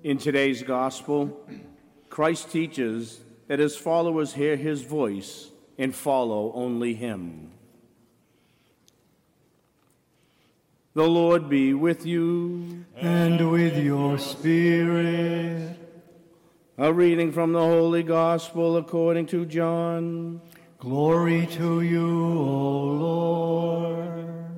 In today's gospel, Christ teaches that his followers hear his voice and follow only him. The Lord be with you. And with your spirit. A reading from the Holy Gospel according to John. Glory to you, O Lord.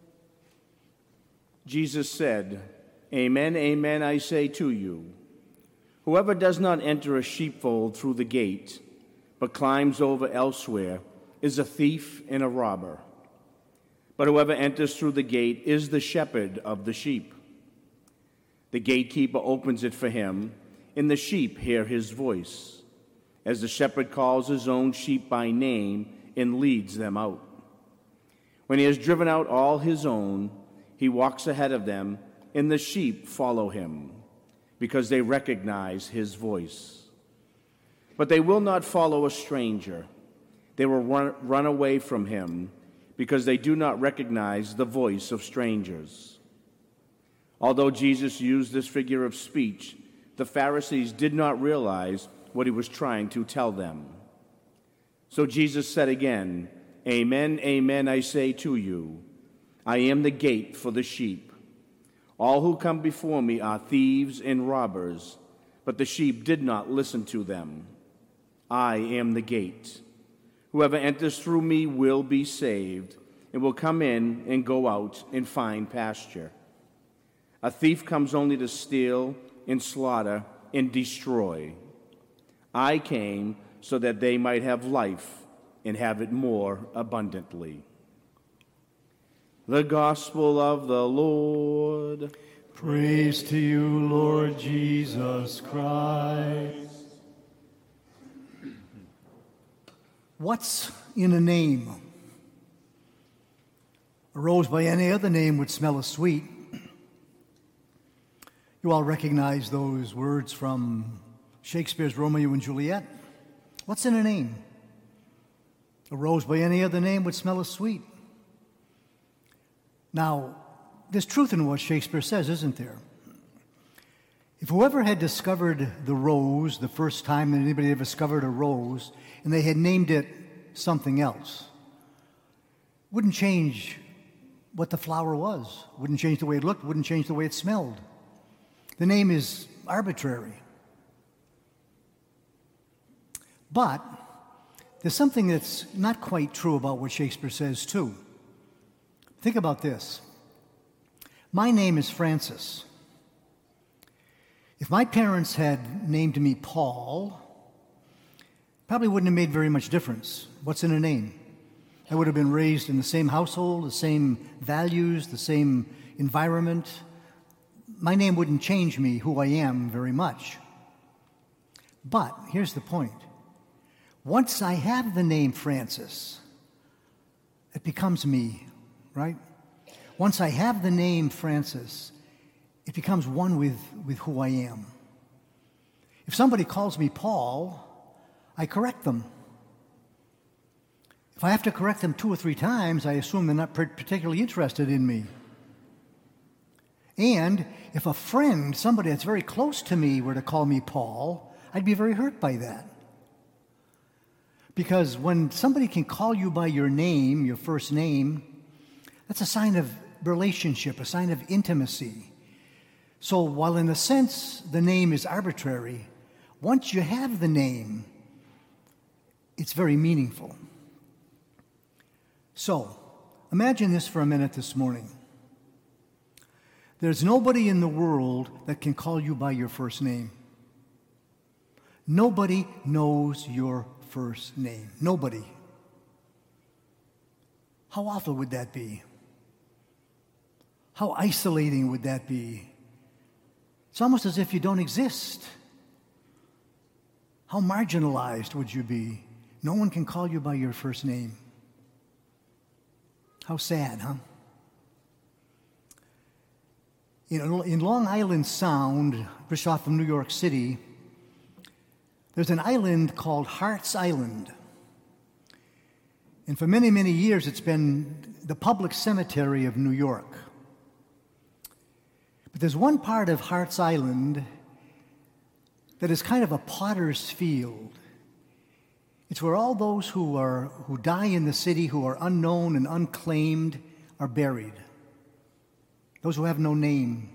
Jesus said, Amen, amen, I say to you, whoever does not enter a sheepfold through the gate, but climbs over elsewhere, is a thief and a robber. But whoever enters through the gate is the shepherd of the sheep. The gatekeeper opens it for him, and the sheep hear his voice, as the shepherd calls his own sheep by name and leads them out. When he has driven out all his own, he walks ahead of them, and the sheep follow him, because they recognize his voice. But they will not follow a stranger. They will run away from him, because they do not recognize the voice of strangers. Although Jesus used this figure of speech, the Pharisees did not realize what he was trying to tell them. So Jesus said again, Amen, amen, I say to you, I am the gate for the sheep. All who come before me are thieves and robbers, but the sheep did not listen to them. I am the gate. Whoever enters through me will be saved, and will come in and go out and find pasture. A thief comes only to steal and slaughter and destroy. I came so that they might have life and have it more abundantly. The Gospel of the Lord. Praise to you, Lord Jesus Christ. What's in a name? A rose by any other name would smell as sweet. You all recognize those words from Shakespeare's Romeo and Juliet. What's in a name? A rose by any other name would smell as sweet. Now, there's truth in what Shakespeare says, isn't there? If whoever had discovered the rose the first time that anybody ever discovered a rose, and they had named it something else, wouldn't change what the flower was, wouldn't change the way it looked, wouldn't change the way it smelled. The name is arbitrary. But there's something that's not quite true about what Shakespeare says, too. Think about this. My name is Francis. If my parents had named me Paul, probably wouldn't have made very much difference. What's in a name? I would have been raised in the same household, the same values, the same environment. My name wouldn't change me, who I am, very much. But here's the point. Once I have the name Francis, it becomes me, right? Once I have the name Francis, it becomes one with who I am. If somebody calls me Paul, I correct them. If I have to correct them 2 or 3 times, I assume they're not particularly interested in me. And if a friend, somebody that's very close to me, were to call me Paul, I'd be very hurt by that. Because when somebody can call you by your name, your first name, that's a sign of relationship, a sign of intimacy. So while in a sense the name is arbitrary, once you have the name, it's very meaningful. So imagine this for a minute this morning. There's nobody in the world that can call you by your first name. Nobody knows your first name. Nobody. How awful would that be? How isolating would that be? It's almost as if you don't exist. How marginalized would you be? No one can call you by your first name. How sad, huh? In Long Island Sound, just off of New York City, there's an island called Hart's Island. And for many, many years, it's been the public cemetery of New York. But there's one part of Hart's Island that is kind of a potter's field. It's where all those who die in the city, who are unknown and unclaimed, are buried. Those who have no name.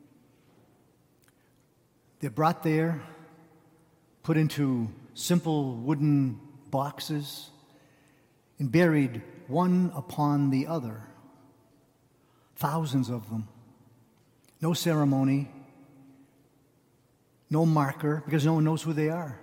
They're brought there, put into simple wooden boxes, and buried one upon the other. Thousands of them. No ceremony, no marker, because no one knows who they are.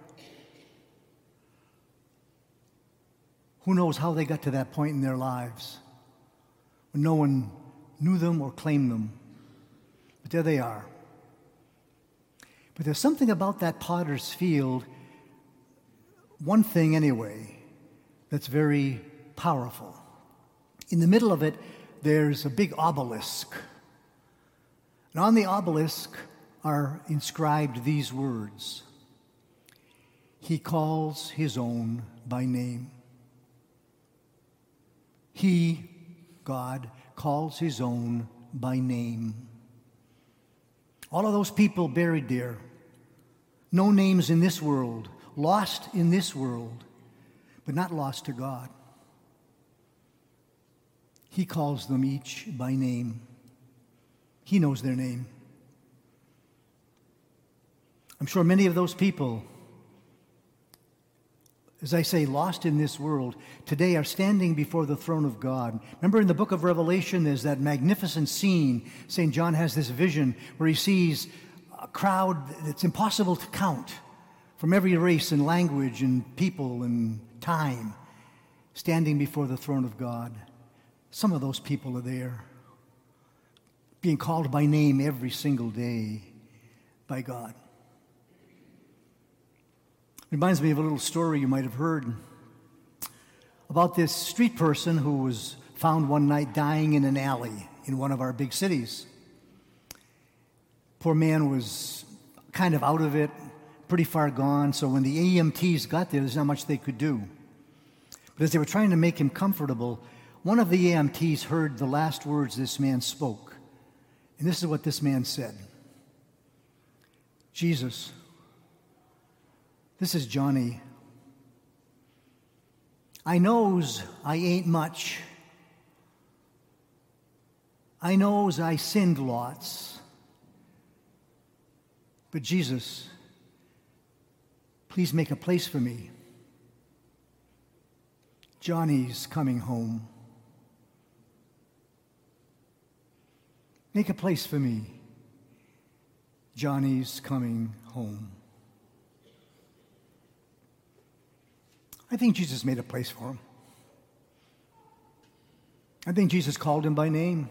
Who knows how they got to that point in their lives when no one knew them or claimed them. But there they are. But there's something about that potter's field, one thing anyway, that's very powerful. In the middle of it, there's a big obelisk. And on the obelisk are inscribed these words: He calls his own by name. He, God, calls his own by name. All of those people buried there, no names in this world, lost in this world, but not lost to God. He calls them each by name. He knows their name. I'm sure many of those people, as I say, lost in this world, today are standing before the throne of God. Remember in the book of Revelation, there's that magnificent scene. St. John has this vision where he sees a crowd that's impossible to count from every race and language and people and time standing before the throne of God. Some of those people are there, being called by name every single day by God. Reminds me of a little story you might have heard about this street person who was found one night dying in an alley in one of our big cities. Poor man was kind of out of it, pretty far gone, so when the EMTs got there, there's not much they could do. But as they were trying to make him comfortable, one of the EMTs heard the last words this man spoke. And this is what this man said: Jesus, this is Johnny. I knows I ain't much. I knows I sinned lots. But Jesus, please make a place for me. Johnny's coming home. Make a place for me. Johnny's coming home. I think Jesus made a place for him. I think Jesus called him by name.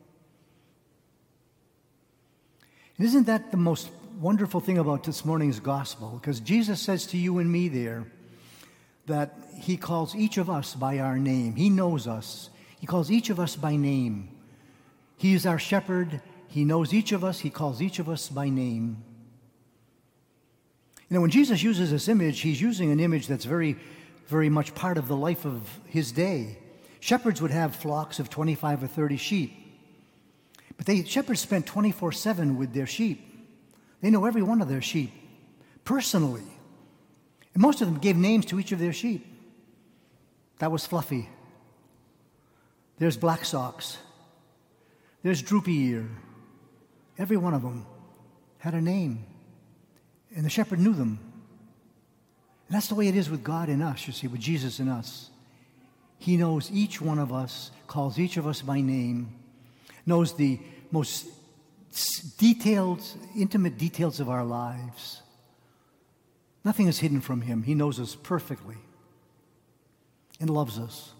And isn't that the most wonderful thing about this morning's gospel? Because Jesus says to you and me there that he calls each of us by our name. He knows us. He calls each of us by name. He is our shepherd. He knows each of us. He calls each of us by name. You know, when Jesus uses this image, he's using an image that's very, very much part of the life of his day. Shepherds would have flocks of 25 or 30 sheep. But shepherds spent 24/7 with their sheep. They know every one of their sheep personally. And most of them gave names to each of their sheep. That was Fluffy. There's Black Socks. There's Droopy Ear. Every one of them had a name. And the shepherd knew them. And that's the way it is with God in us, you see, with Jesus in us. He knows each one of us, calls each of us by name, knows the most detailed, intimate details of our lives. Nothing is hidden from him. He knows us perfectly and loves us.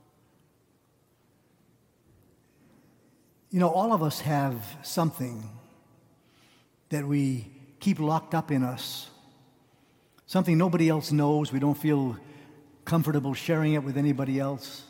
You know, all of us have something that we keep locked up in us, something nobody else knows. We don't feel comfortable sharing it with anybody else.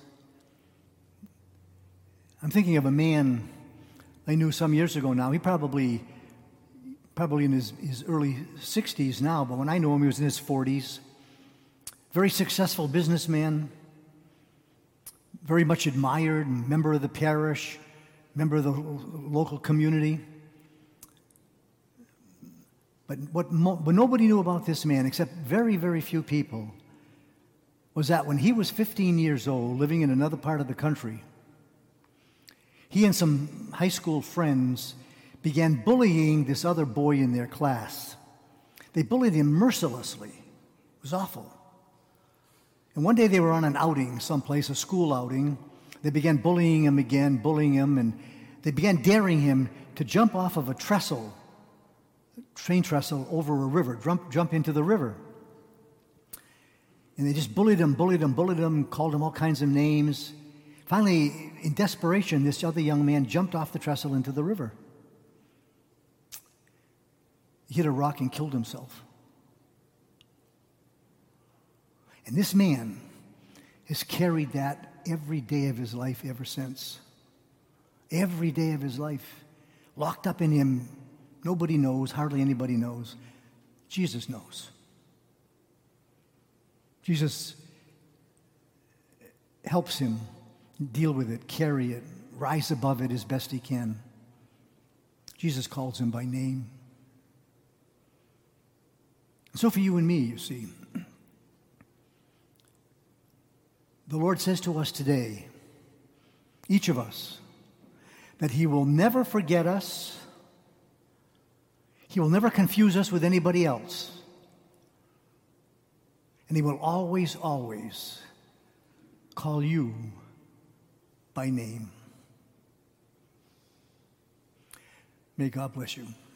I'm thinking of a man I knew some years ago now. He probably in his early 60s now, but when I knew him, he was in his 40s. Very successful businessman, very much admired, member of the parish, member of the local community. But what nobody knew about this man, except very, very few people, was that when he was 15 years old, living in another part of the country, he and some high school friends began bullying this other boy in their class. They bullied him mercilessly. It was awful. And one day they were on an outing someplace, a school outing. They began bullying him again, and they began daring him to jump off of a trestle, train trestle, over a river, jump into the river. And they just bullied him, called him all kinds of names. Finally, in desperation, this other young man jumped off the trestle into the river. He hit a rock and killed himself. And this man has carried that every day of his life ever since. Every day of his life. Locked up in him. Nobody knows, hardly anybody knows. Jesus knows. Jesus helps him deal with it, carry it, rise above it as best he can. Jesus calls him by name. So for you and me, you see, the Lord says to us today, each of us, that he will never forget us. He will never confuse us with anybody else. And he will always, always call you by name. May God bless you.